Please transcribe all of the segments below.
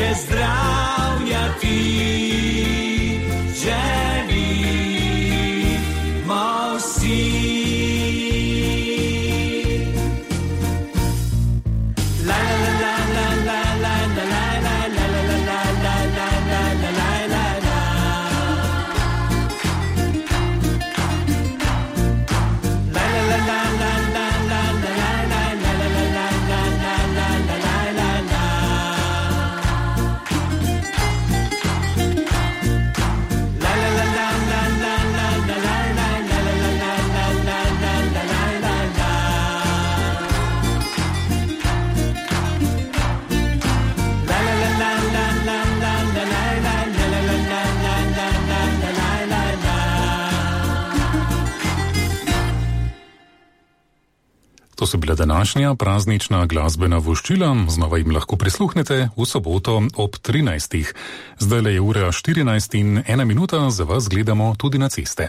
še zdravja ti želimo vsi. To so bila današnja praznična glasbena voščila, znova jim lahko prisluhnete v soboto ob 13. Zdajle je ura 14 in 1 minuta, za vas gledamo tudi na ceste.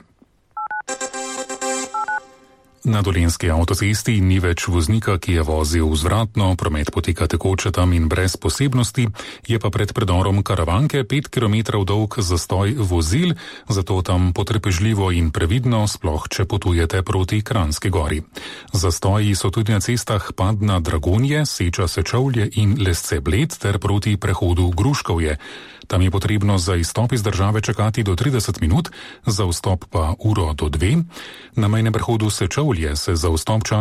Na Dolenjski avtocesti ni več voznika, ki je vozil vzvratno, promet poteka tekoče tam in brez posebnosti, je pa pred predorom Karavanke 5 km dolg zastoj vozil, zato tam potrpežljivo in previdno, sploh če potujete proti Kranjski gori. Zastoji so tudi na cestah Padna-Dragonje, Seča-Sečovlje in Lesce-Bled ter proti prehodu Gruškovje. Tam je potrebno za izstop iz države čakati do 30 minut, za vstop pa uro do 2. Na mejnem prehodu Sečovlje se za vstop čaka